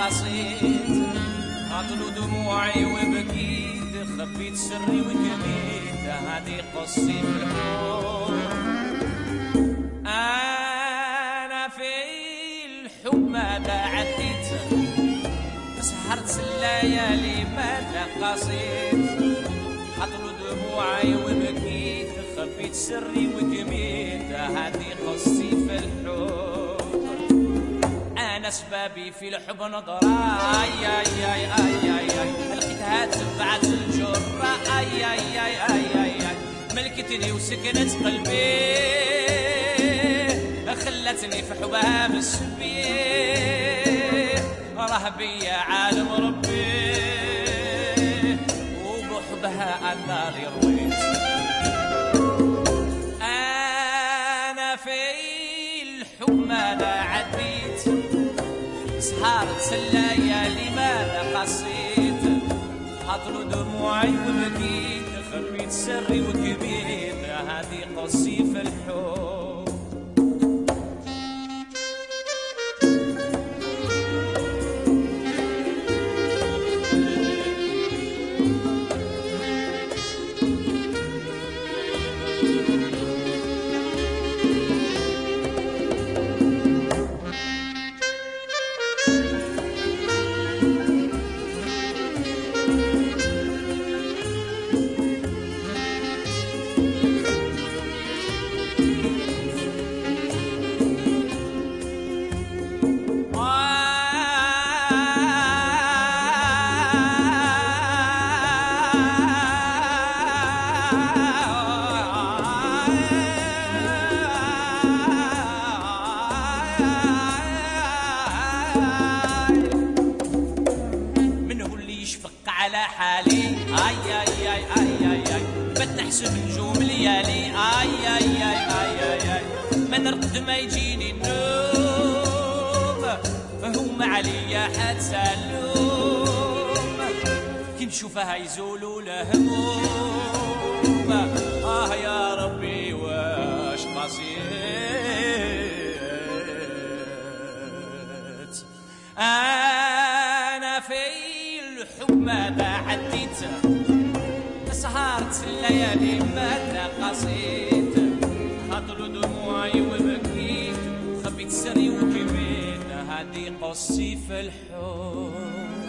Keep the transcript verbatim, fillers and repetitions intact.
قصيت عطلوا دموعي وبكيت خبيت سري وكميت هذه قصي في الحب. أنا في الحب ماذا عديت سهرت الليالي ماذا قصيت عطلوا دموعي وبكيت خبيت سري وكميت هذه قصي في الحب. أنا سبابي في الحب نظرة أي أي أي أي أي أي لقيتها تبعت الجرة أي أي أي أي أي أي ملكتني وسكنت قلبي خلتني في حبها مسبي راه بيا عالم ربي وبحبها أنا اللي رويت. أنا في الحب ماذا عديت سهرت الليالي ماذا قصيت عطلوا دموعي وبكيت خبيت سري وكبيت هذه قصي في الحب. على حالي اي اي اي اي اي اي بتنحسب نجوم ليالي اي اي اي اي اي اي ما نرقد ما يجيني النوم هما عليا حتى اللوم كي نشوفها يزولوا الهموم اه يا ربي واش قصيت. انا في الحب ماذا عديت سهرت الليالي ماذا قصيت خاطر دموعي وبكيت خبيت سري وكبيت هذه قصي في الحب.